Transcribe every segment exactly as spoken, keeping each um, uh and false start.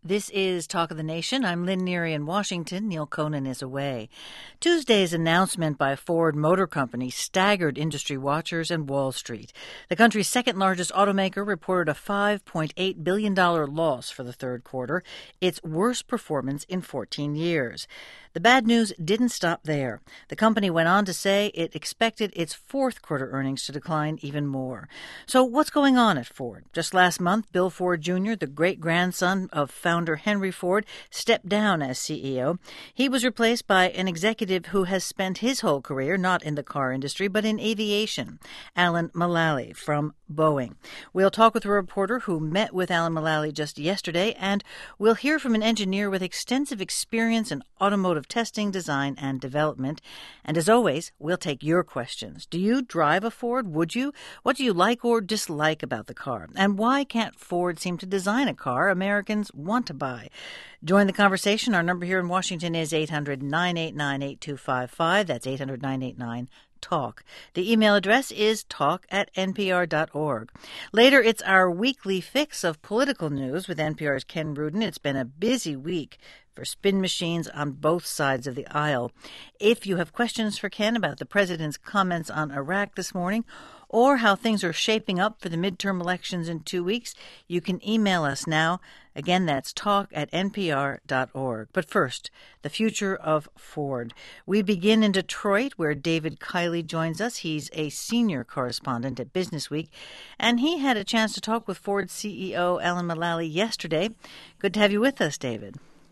This is Talk of the Nation. I'm Lynn Neary in Washington. Neil Conan is away. Tuesday's announcement by Ford Motor Company staggered industry watchers and Wall Street. The country's second-largest automaker reported a five point eight billion dollars loss for the third quarter, its worst performance in fourteen years. The bad news didn't stop there. The company went on to say it expected its fourth quarter earnings to decline even more. So what's going on at Ford? Just last month, Bill Ford Junior, the great-grandson of founder Henry Ford, stepped down as C E O. He was replaced by an executive who has spent his whole career not in the car industry but in aviation, Alan Mulally from Boeing. We'll talk with a reporter who met with Alan Mulally just yesterday, and we'll hear from an engineer with extensive experience in automotive testing, design, and development. And as always, we'll take your questions. Do you drive a Ford? Would you? What do you like or dislike about the car? And why can't Ford seem to design a car Americans want to buy? Join the conversation. Our number here in Washington is eight hundred, nine eight nine, eight two five five. That's eight hundred, nine eight nine, talk. The email address is talk at n p r dot org. Later, it's our weekly fix of political news with N P R's Ken Rudin. It's been a busy week for spin machines on both sides of the aisle. If you have questions for Ken about the president's comments on Iraq this morning or how things are shaping up for the midterm elections in two weeks, you can email us now. Again, that's talk at n p r dot org. But first, the future of Ford. We begin in Detroit, where David Kiley joins us. He's a senior correspondent at Business Week, and he had a chance to talk with Ford C E O Alan Mulally yesterday. Good to have you with us, David.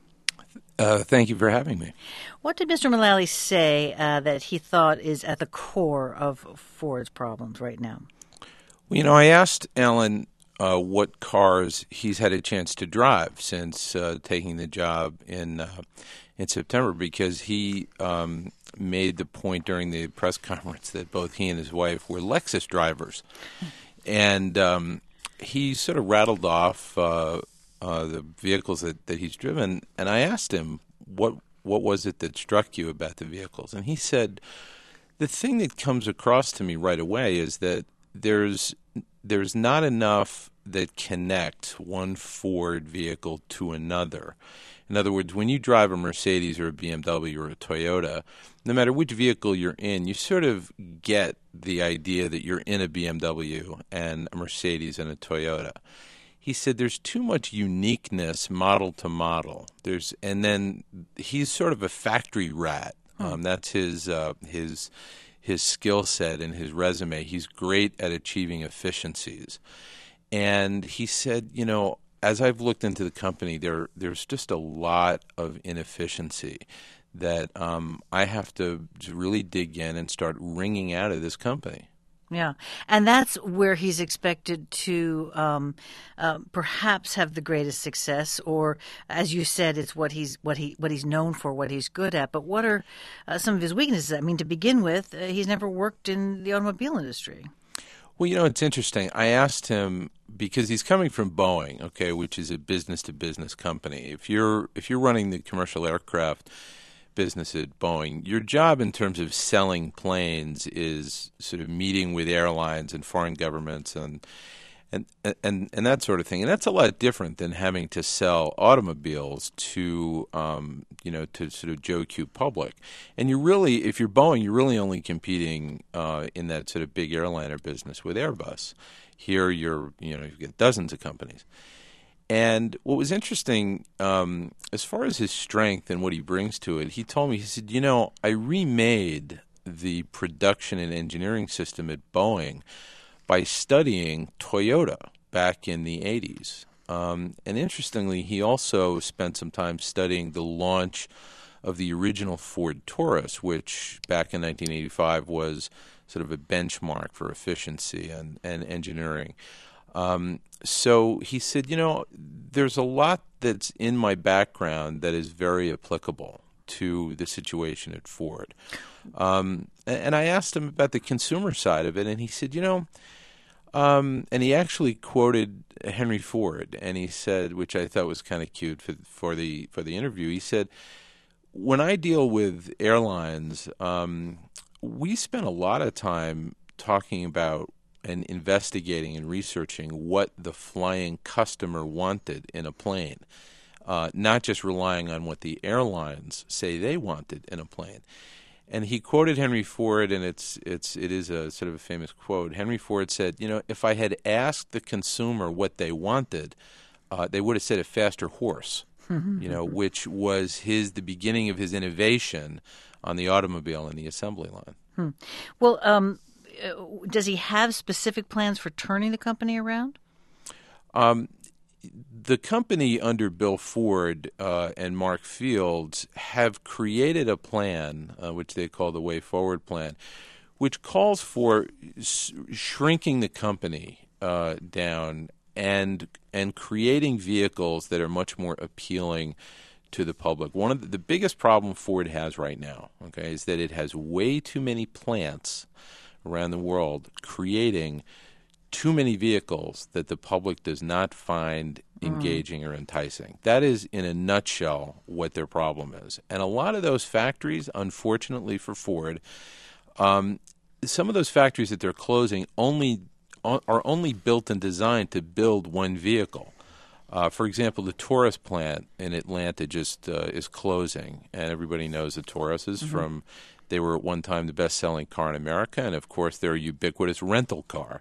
Uh, thank you for having me. What did Mister Mulally say uh, that he thought is at the core of Ford's problems right now? Well, you know, I asked Alan uh, what cars he's had a chance to drive since uh, taking the job in uh, in September, because he um, made the point during the press conference that both he and his wife were Lexus drivers. And um, he sort of rattled off uh, Uh, the vehicles that, that he's driven, and I asked him what what was it that struck you about the vehicles, and he said the thing that comes across to me right away is that there's there's not enough that connect one Ford vehicle to another. In other words, when you drive a Mercedes or a B M W or a Toyota, no matter which vehicle you're in, you sort of get the idea that you're in a B M W and a Mercedes and a Toyota. He said there's too much uniqueness model to model. There's, and then he's sort of a factory rat. Um, hmm. That's his uh, his his skill set and his resume. He's great at achieving efficiencies. And he said, you know, as I've looked into the company, there there's just a lot of inefficiency that um, I have to really dig in and start wringing out of this company. Yeah, and that's where he's expected to um, uh, perhaps have the greatest success, or, as you said, it's what he's what he what he's known for, what he's good at. But what are uh, some of his weaknesses? I mean, to begin with, uh, he's never worked in the automobile industry. Well, you know, it's interesting. I asked him, because he's coming from Boeing, okay, which is a business-to-business company. If you're if you're running the commercial aircraft business at Boeing, your job in terms of selling planes is sort of meeting with airlines and foreign governments and and and and that sort of thing. And that's a lot different than having to sell automobiles to um, you know to sort of Joe Q public. And you really, if you're Boeing, you're really only competing uh, in that sort of big airliner business with Airbus. Here, you're you know you've got dozens of companies. And what was interesting, um, as far as his strength and what he brings to it, he told me, he said, you know, I remade the production and engineering system at Boeing by studying Toyota back in the eighties. Um, and interestingly, he also spent some time studying the launch of the original Ford Taurus, which back in nineteen eighty-five was sort of a benchmark for efficiency and, and engineering. Um, so he said, you know, there's a lot that's in my background that is very applicable to the situation at Ford. Um, and, and I asked him about the consumer side of it, and he said, you know, um, and he actually quoted Henry Ford, and he said, which I thought was kind of cute for, for the for the interview, he said, when I deal with airlines, um, we spend a lot of time talking about and investigating and researching what the flying customer wanted in a plane. uh, not just relying on what the airlines say they wanted in a plane. And he quoted Henry Ford, and it's it's it is a sort of a famous quote. Henry Ford said, "You know, if I had asked the consumer what they wanted, uh, they would have said a faster horse." You know, which was his the beginning of his innovation on the automobile and the assembly line. Hmm. Well, um, does he have specific plans for turning the company around? Um, the company under Bill Ford uh, and Mark Fields have created a plan, uh, which they call the Way Forward Plan, which calls for s- shrinking the company uh, down and and creating vehicles that are much more appealing to the public. One of the, the biggest problem Ford has right now, okay, is that it has way too many plants around the world creating too many vehicles that the public does not find engaging mm. or enticing. That is, in a nutshell, what their problem is. And a lot of those factories, unfortunately for Ford, um, some of those factories that they're closing only are only built and designed to build one vehicle. Uh, for example, the Taurus plant in Atlanta just uh, is closing, and everybody knows the Taurus is mm-hmm. from. They were at one time the best-selling car in America, and of course they're a ubiquitous rental car.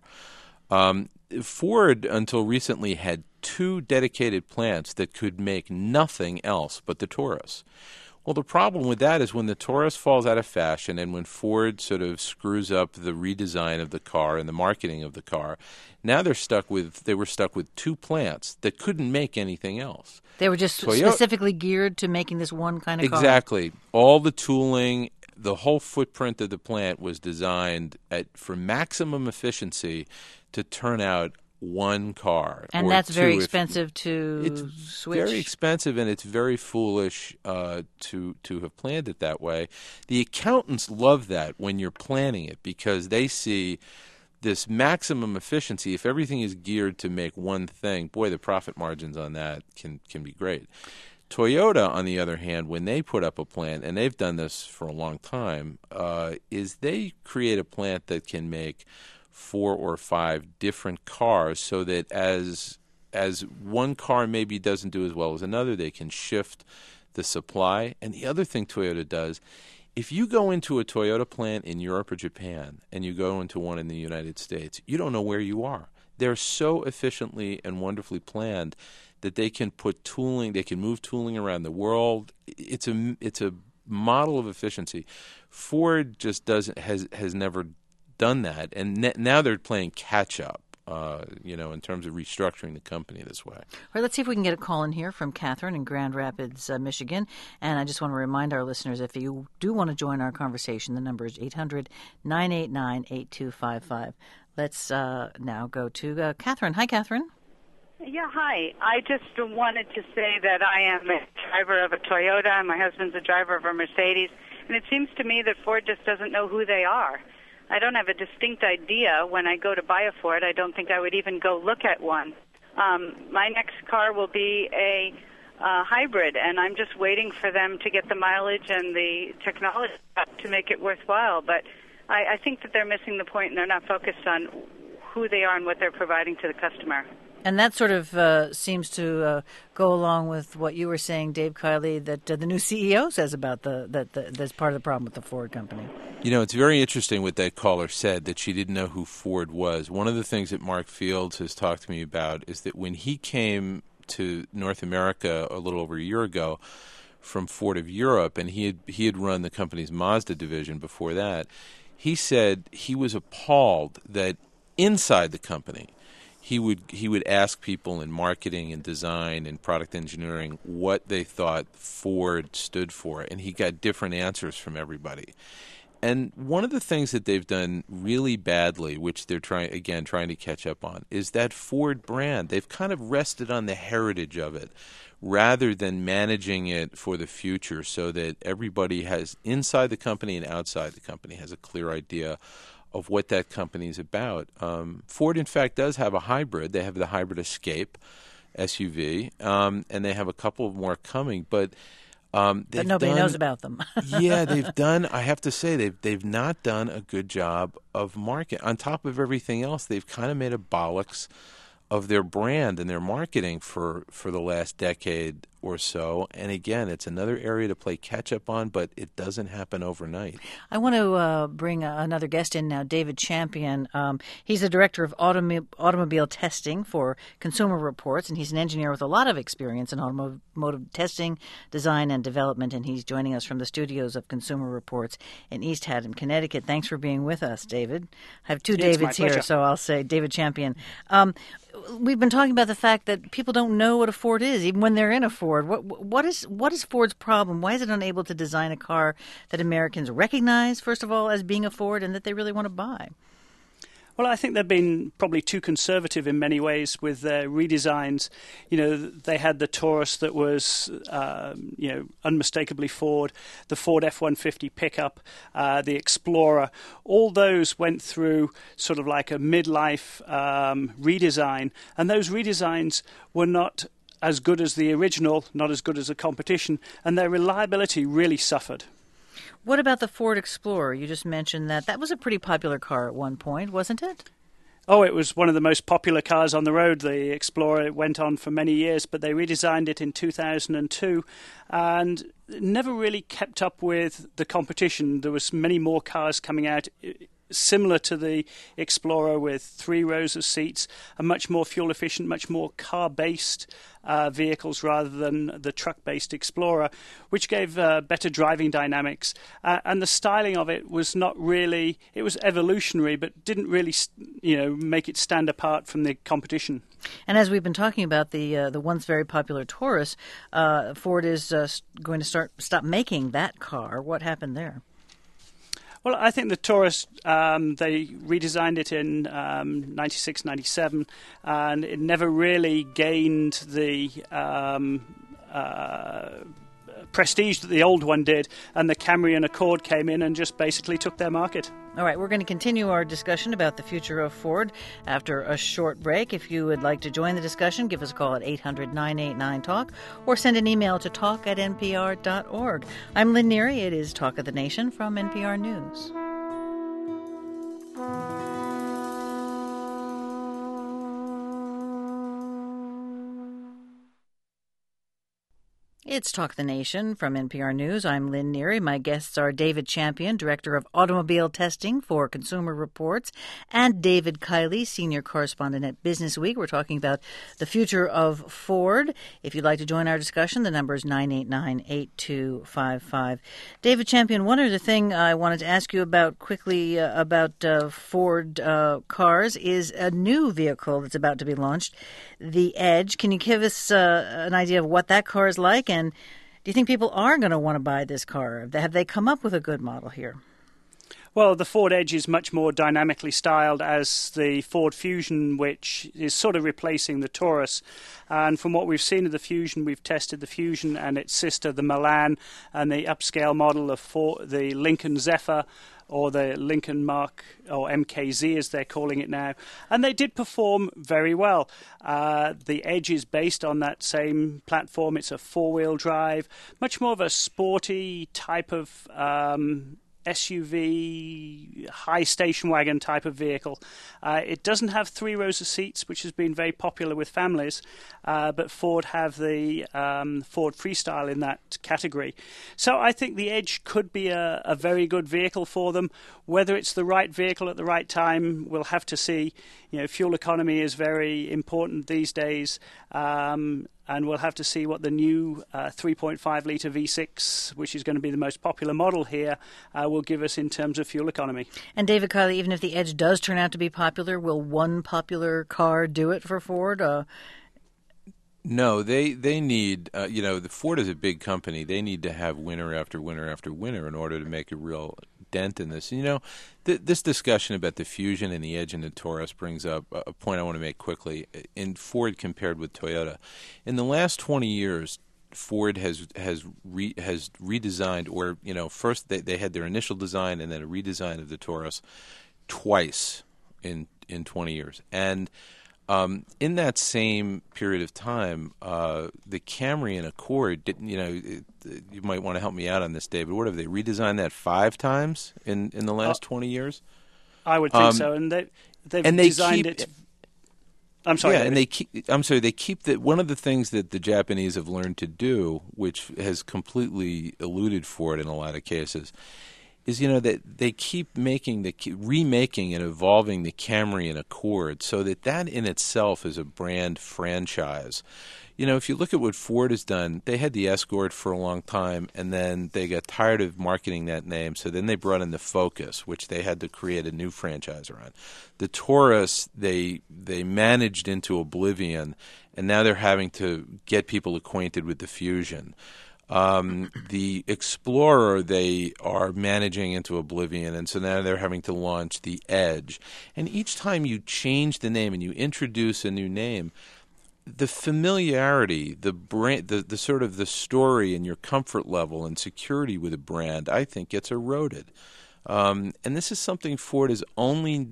Um, Ford, until recently, had two dedicated plants that could make nothing else but the Taurus. Well, the problem with that is when the Taurus falls out of fashion and when Ford sort of screws up the redesign of the car and the marketing of the car, now they're stuck with they were stuck with two plants that couldn't make anything else. They were just Toyota, specifically geared to making this one kind of exactly. car. Exactly. All the tooling, the whole footprint of the plant was designed at, for maximum efficiency to turn out one car. And or that's two very if, expensive to it's switch. Very expensive, and it's very foolish uh, to to have planned it that way. The accountants love that when you're planning it because they see this maximum efficiency. If everything is geared to make one thing, boy, the profit margins on that can, can be great. Toyota, on the other hand, when they put up a plant, and they've done this for a long time, uh, is they create a plant that can make four or five different cars so that as as one car maybe doesn't do as well as another, they can shift the supply. And the other thing Toyota does, if you go into a Toyota plant in Europe or Japan and you go into one in the United States, you don't know where you are. They're so efficiently and wonderfully planned that they can put tooling, they can move tooling around the world. It's a it's a model of efficiency. Ford just doesn't has has never done that, and ne- now they're playing catch up, uh, you know, in terms of restructuring the company this way. All right, let's see if we can get a call in here from Catherine in Grand Rapids, uh, Michigan. And I just want to remind our listeners, if you do want to join our conversation, the number is eight hundred, nine eight nine, eight two five five. Let's uh, now go to uh, Catherine. Hi, Catherine. Yeah, hi. I just wanted to say that I am a driver of a Toyota, and my husband's a driver of a Mercedes, and it seems to me that Ford just doesn't know who they are. I don't have a distinct idea when I go to buy a Ford. I don't think I would even go look at one. Um, my next car will be a uh, hybrid, and I'm just waiting for them to get the mileage and the technology up to make it worthwhile. But I, I think that they're missing the point, and they're not focused on who they are and what they're providing to the customer. And that sort of uh, seems to uh, go along with what you were saying, Dave Kiley, that uh, the new C E O says about the that the, that's part of the problem with the Ford company. You know, it's very interesting what that caller said, that she didn't know who Ford was. One of the things that Mark Fields has talked to me about is that when he came to North America a little over a year ago from Ford of Europe, and he had he had run the company's Mazda division before that, he said he was appalled that inside the company, He would he would ask people in marketing and design and product engineering what they thought Ford stood for, and he got different answers from everybody. And one of the things that they've done really badly, which they're trying again trying to catch up on, is that Ford brand. They've kind of rested on the heritage of it rather than managing it for the future so that everybody has inside the company and outside the company has a clear idea of what that company is about. Um, Ford, in fact, does have a hybrid. They have the Hybrid Escape S U V, um, and they have a couple more coming. But um, but nobody done, knows about them. yeah, they've done. I have to say, they've they've not done a good job of market. On top of everything else, they've kind of made a bollocks of their brand and their marketing for, for the last decade or so. And again, it's another area to play catch-up on, but it doesn't happen overnight. I want to uh, bring uh, another guest in now, David Champion. Um, he's the director of automo- automobile testing for Consumer Reports, and he's an engineer with a lot of experience in automotive testing, design, and development, and he's joining us from the studios of Consumer Reports in East Haddam, Connecticut. Thanks for being with us, David. I have two It's Davids here, so I'll say David Champion. Um, we've been talking about the fact that people don't know what a Ford is, even when they're in a Ford. What what is what is Ford's problem? Why is it unable to design a car that Americans recognize, first of all, as being a Ford and that they really want to buy? Well, I think they've been probably too conservative in many ways with their redesigns. You know, they had the Taurus that was, um, you know, unmistakably Ford, the Ford F one fifty pickup, uh, the Explorer. All those went through sort of like a midlife um, redesign, and those redesigns were not as good as the original, not as good as the competition, and their reliability really suffered. What about the Ford Explorer? You just mentioned that. That was a pretty popular car at one point, wasn't it? Oh, it was one of the most popular cars on the road, the Explorer. It went on for many years, but they redesigned it in two thousand two and never really kept up with the competition. There was many more cars coming out similar to the Explorer with three rows of seats, a much more fuel efficient, much more car-based uh, vehicles rather than the truck-based Explorer, which gave uh, better driving dynamics. Uh, and the styling of it was not really, it was evolutionary, but didn't really, you know, make it stand apart from the competition. And as we've been talking about the uh, the once very popular Taurus, uh, Ford is uh, going to start stop making that car. What happened there? Well, I think the Taurus, um, they redesigned it in um, ninety-six, ninety-seven, and it never really gained the um, uh, prestige that the old one did, and the Camry and Accord came in and just basically took their market. All right, we're going to continue our discussion about the future of Ford after a short break. If you would like to join the discussion, give us a call at eight hundred, nine eight nine, talk or send an email to talk at n p r dot org. I'm Lynn Neary. It is Talk of the Nation from N P R News. It's Talk of the Nation from N P R News. I'm Lynn Neary. My guests are David Champion, Director of Automobile Testing for Consumer Reports, and David Kiley, Senior Correspondent at Business Week. We're talking about the future of Ford. If you'd like to join our discussion, the number is nine eight nine, eight two five five. David Champion, one other thing I wanted to ask you about quickly uh, about uh, Ford uh, cars is a new vehicle that's about to be launched, the Edge. Can you give us uh, an idea of what that car is like? And do you think people are going to want to buy this car? Have they come up with a good model here? Well, the Ford Edge is much more dynamically styled as the Ford Fusion, which is sort of replacing the Taurus. And from what we've seen of the Fusion, we've tested the Fusion and its sister, the Milan, and the upscale model of Ford, the Lincoln Zephyr, or the Lincoln Mark, or M K Z as they're calling it now. And they did perform very well. Uh, the Edge is based on that same platform. It's a four-wheel drive, much more of a sporty type of um, S U V, high station wagon type of vehicle. Uh, it doesn't have three rows of seats, which has been very popular with families, uh, but Ford have the um, Ford Freestyle in that category. So I think the Edge could be a, a very good vehicle for them. Whether it's the right vehicle at the right time, we'll have to see. You know, fuel economy is very important these days. Um, And we'll have to see what the new uh, three point five litre V six, which is going to be the most popular model here, uh, will give us in terms of fuel economy. And David Kiley, even if the Edge does turn out to be popular, will one popular car do it for Ford? Uh, No, they they need, uh, you know, the Ford is a big company. They need to have winner after winner after winner in order to make a real dent in this. You know, th- this discussion about the Fusion and the Edge and the Taurus brings up a point I want to make quickly. In Ford compared with Toyota, in the last twenty years, Ford has has re, has redesigned, or you know, first they, they had their initial design and then a redesign of the Taurus twice in in twenty years, and Um, in that same period of time, uh, the Camry and Accord didn't. You know, it, you might want to help me out on this, David. What have they redesigned that five times in, in the last uh, twenty years? I would think um, so, and they they've and they designed keep, it. I'm sorry. Yeah, David. and they keep. I'm sorry. They keep the one of the things that the Japanese have learned to do, which has completely eluded Ford in a lot of cases, is you know that they keep making the remaking and evolving the Camry and Accord, so that that in itself is a brand franchise. You know, if you look at what Ford has done, they had the Escort for a long time, and then they got tired of marketing that name, so then they brought in the Focus, which they had to create a new franchise around. The Taurus, they they managed into oblivion, and now they're having to get people acquainted with the Fusion. Um, the Explorer, they are managing into oblivion, and so now they're having to launch the Edge. And each time you change the name and you introduce a new name, the familiarity, the brand, the, the sort of the story and your comfort level and security with a brand, I think, gets eroded. Um, and this is something Ford is only.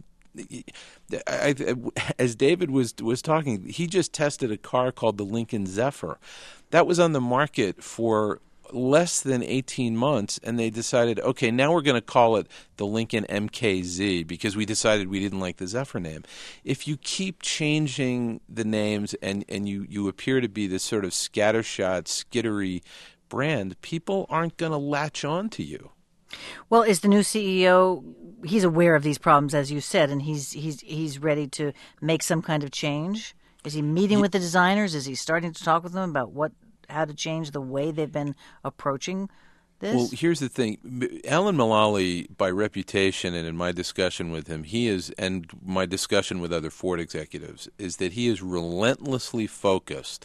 I, I, as David was was talking, he just tested a car called the Lincoln Zephyr. That was on the market for less than eighteen months, and they decided, okay, now we're going to call it the Lincoln M K Z because we decided we didn't like the Zephyr name. If you keep changing the names and, and you, you appear to be this sort of scattershot, skittery brand, people aren't going to latch on to you. Well, is the new C E O, he's aware of these problems, as you said, and he's he's he's ready to make some kind of change? Is he meeting with the designers? Is he starting to talk with them about what how to change the way they've been approaching this? Well, here's the thing. Alan Mulally, by reputation and in my discussion with him, he is, and my discussion with other Ford executives, is that he is relentlessly focused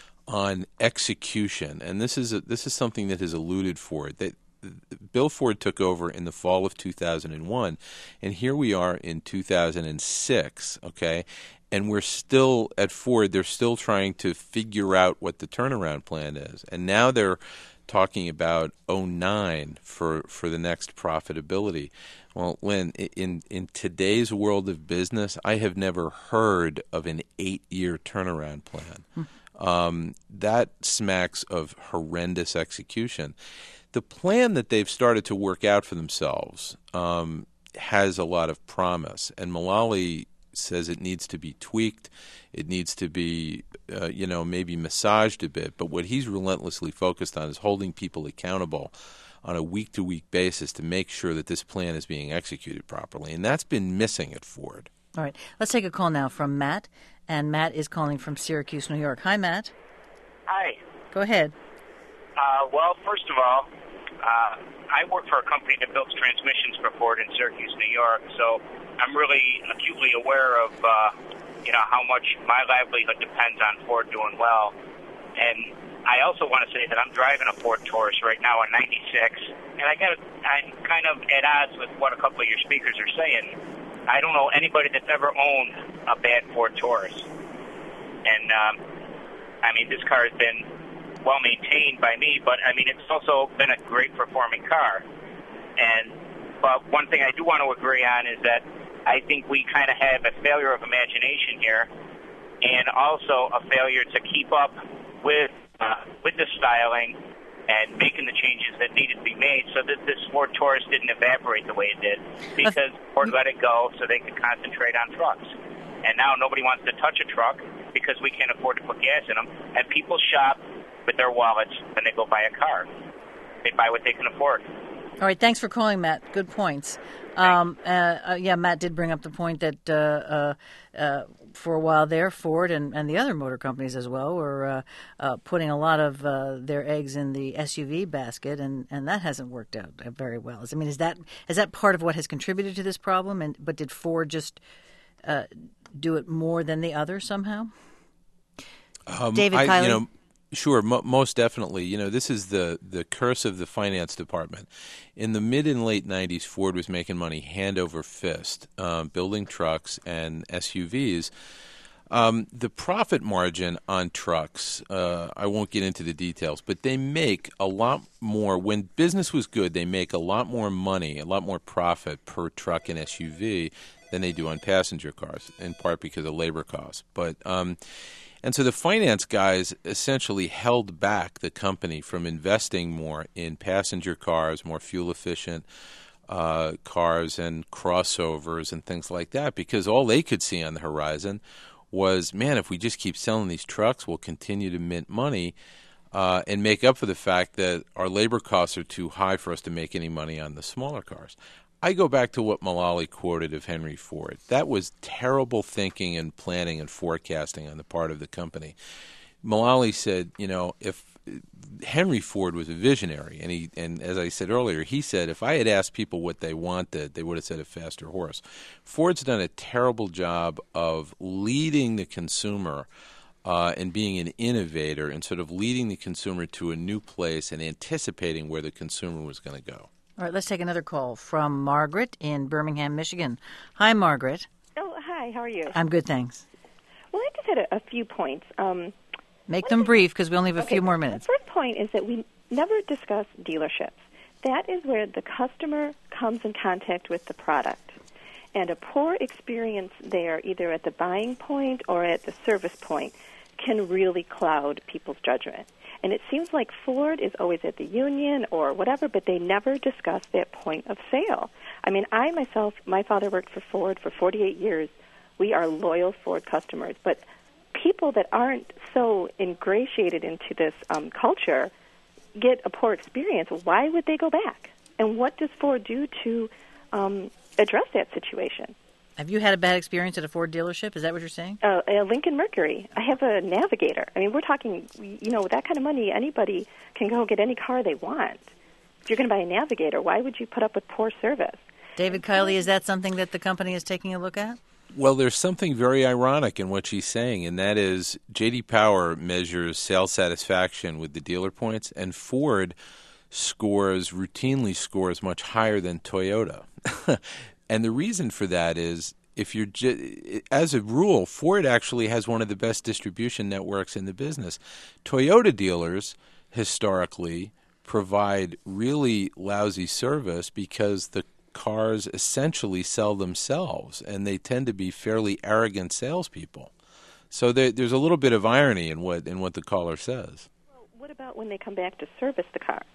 on execution. And this is a, this is something that has eluded Ford. That Bill Ford took over in the fall of two thousand one, and here we are in two thousand six, okay? And we're still, at Ford, they're still trying to figure out what the turnaround plan is. And now they're talking about oh nine for, for the next profitability. Well, Lynn, in, in today's world of business, I have never heard of an eight-year turnaround plan. Hmm. Um, that smacks of horrendous execution. The plan that they've started to work out for themselves um, has a lot of promise, and Mulally says it needs to be tweaked, it needs to be, uh, you know, maybe massaged a bit. But what he's relentlessly focused on is holding people accountable on a week-to-week basis to make sure that this plan is being executed properly, and that's been missing at Ford. All right, let's take a call now from Matt, and Matt is calling from Syracuse, New York. Hi, Matt. Hi. Go ahead. Uh, well, first of all, uh, I work for a company that builds transmissions for Ford in Syracuse, New York, so I'm really acutely aware of, uh, you know, how much my livelihood depends on Ford doing well. And I also want to say that I'm driving a Ford Taurus right now in ninety-six, and I got, I'm kind of at odds with what a couple of your speakers are saying. I don't know anybody that's ever owned a bad Ford Taurus. And, um, I mean, this car has been well maintained by me, but I mean, it's also been a great performing car. And but one thing I do want to agree on is that I think we kind of have a failure of imagination here, and also a failure to keep up with uh, with the styling and making the changes that needed to be made, so that this Ford Taurus didn't evaporate the way it did, because Ford let it go so they could concentrate on trucks. And now nobody wants to touch a truck because we can't afford to put gas in them, and people shop with their wallets when they go buy a car. They buy what they can afford. All right, thanks for calling, Matt. Good points. Um, uh, uh, yeah, Matt did bring up the point that uh, uh, uh, for a while there, Ford and, and the other motor companies as well were uh, uh, putting a lot of uh, their eggs in the S U V basket, and, and that hasn't worked out very well. I mean, is that is that part of what has contributed to this problem? And but did Ford just uh, do it more than the other somehow? Um, David I, Kiley? You know, Sure, mo- most definitely. You know, this is the, the curse of the finance department. In the mid and late nineties, Ford was making money hand over fist, um, building trucks and S U Vs. Um, the profit margin on trucks, uh, I won't get into the details, but they make a lot more. When business was good, they make a lot more money, a lot more profit per truck and S U V than they do on passenger cars, in part because of labor costs. But um And so the finance guys essentially held back the company from investing more in passenger cars, more fuel-efficient uh, cars and crossovers and things like that, because all they could see on the horizon was, man, if we just keep selling these trucks, we'll continue to mint money uh, and make up for the fact that our labor costs are too high for us to make any money on the smaller cars. I go back to what Mullally quoted of Henry Ford. That was terrible thinking and planning and forecasting on the part of the company. Mullally said, you know, if Henry Ford was a visionary, and he, and as I said earlier, he said if I had asked people what they wanted, they would have said a faster horse. Ford's done a terrible job of leading the consumer uh, and being an innovator and sort of leading the consumer to a new place and anticipating where the consumer was going to go. All right, let's take another call from Margaret in Birmingham, Michigan. Hi, Margaret. Oh, hi. How are you? I'm good, thanks. Well, I just had a, a few points. Um, Make them brief because we only have a okay, few more minutes. The first point is that we never discuss dealerships. That is where the customer comes in contact with the product. And a poor experience there, either at the buying point or at the service point, can really cloud people's judgment. And it seems like Ford is always at the union or whatever, but they never discuss that point of sale. I mean, I myself, my father worked for Ford for forty-eight years. We are loyal Ford customers. But people that aren't so ingratiated into this um, culture get a poor experience. Why would they go back? And what does Ford do to um, address that situation? Have you had a bad experience at a Ford dealership? Is that what you're saying? Uh, a Lincoln Mercury. I have a Navigator. I mean, we're talking, you know, with that kind of money, anybody can go get any car they want. If you're going to buy a Navigator, why would you put up with poor service? David Kiley, is that something that the company is taking a look at? Well, there's something very ironic in what she's saying, and that is J D Power measures sales satisfaction with the dealer points, and Ford scores, routinely scores much higher than Toyota. And the reason for that is, if you're as a rule, Ford actually has one of the best distribution networks in the business. Toyota dealers historically provide really lousy service because the cars essentially sell themselves, and they tend to be fairly arrogant salespeople. So there, there's a little bit of irony in what in what the caller says. Well, what about when they come back to service the car?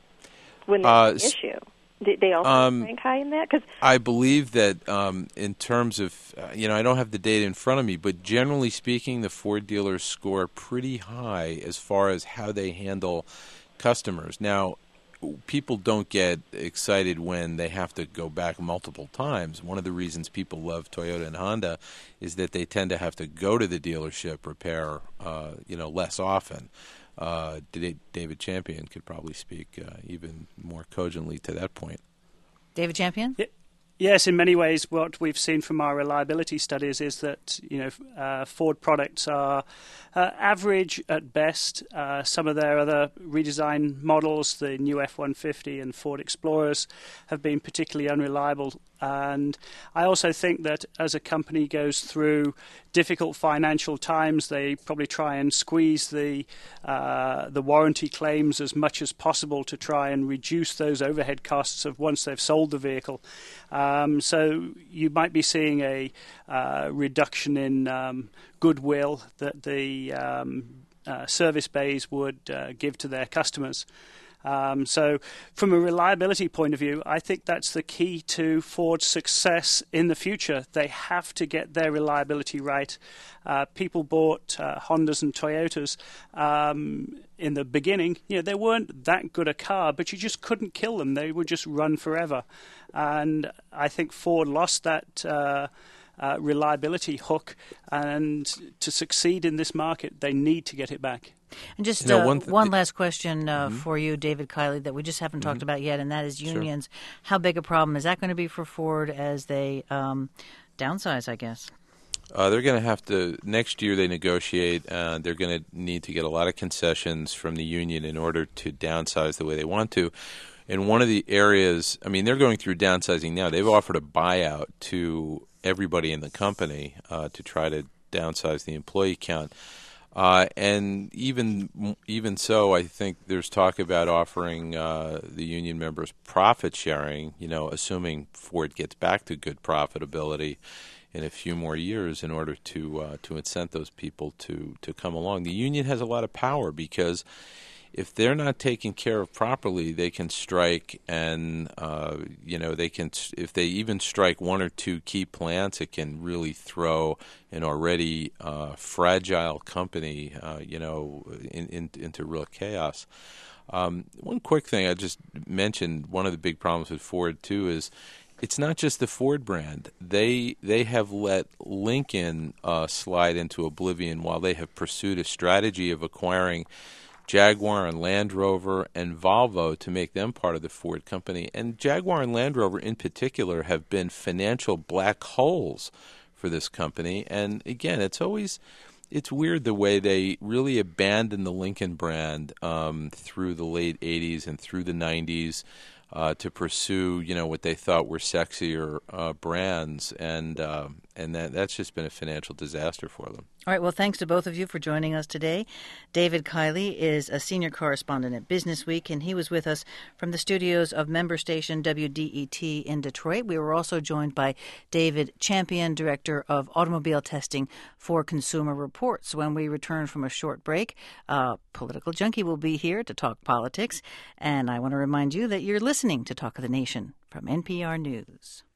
When there's Uh, an issue? Did they also um, rank high in that? 'Cause I believe that um, in terms of, uh, you know, I don't have the data in front of me, but generally speaking, the Ford dealers score pretty high as far as how they handle customers. Now, people don't get excited when they have to go back multiple times. One of the reasons people love Toyota and Honda is that they tend to have to go to the dealership, repair, uh, you know, less often. Uh, David Champion could probably speak uh, even more cogently to that point. David Champion? Yeah. Yes, in many ways, what we've seen from our reliability studies is that you know uh, Ford products are uh, average at best. Uh, some of their other redesigned models, the new F one fifty and Ford Explorers, have been particularly unreliable. And I also think that as a company goes through difficult financial times, they probably try and squeeze the uh, the warranty claims as much as possible to try and reduce those overhead costs of once they've sold the vehicle. Um, so you might be seeing a uh, reduction in um, goodwill that the um, uh, service bays would uh, give to their customers. Um, so from a reliability point of view, I think that's the key to Ford's success in the future. They have to get their reliability right. Uh, people bought uh, Hondas and Toyotas um, in the beginning. You know, they weren't that good a car, but you just couldn't kill them. They would just run forever. And I think Ford lost that uh, uh, reliability hook. And to succeed in this market, they need to get it back. And just you know, uh, one, th- th- one last question uh, mm-hmm. for you, David Kiley, that we just haven't mm-hmm. talked about yet, and that is unions. Sure. How big a problem is that going to be for Ford as they um, downsize, I guess? Uh, they're going to have to, next year they negotiate, uh, they're going to need to get a lot of concessions from the union in order to downsize the way they want to. And one of the areas, I mean, they're going through downsizing now. They've offered a buyout to everybody in the company uh, to try to downsize the employee count. Uh, and even even so, I think there's talk about offering uh, the union members profit sharing, you know, assuming Ford gets back to good profitability in a few more years in order to uh, to incent those people to, to come along. The union has a lot of power because if they're not taken care of properly, they can strike, and uh, you know they can. If they even strike one or two key plants, it can really throw an already uh, fragile company, uh, you know, in, in, into real chaos. Um, one quick thing I just mentioned. One of the big problems with Ford too is it's not just the Ford brand. They they have let Lincoln uh, slide into oblivion while they have pursued a strategy of acquiring Jaguar and Land Rover and Volvo to make them part of the Ford company. And Jaguar and Land Rover in particular have been financial black holes for this company. And again, it's always it's weird the way they really abandoned the Lincoln brand um, through the late eighties and through the nineties. Uh, to pursue, you know, what they thought were sexier uh, brands, and uh, and that that's just been a financial disaster for them. All right. Well, thanks to both of you for joining us today. David Kiley is a senior correspondent at Business Week, and he was with us from the studios of member station W D E T in Detroit. We were also joined by David Champion, director of automobile testing for Consumer Reports. When we return from a short break, uh, Political Junkie will be here to talk politics, and I want to remind you that you're listening to Talk of the Nation from N P R News.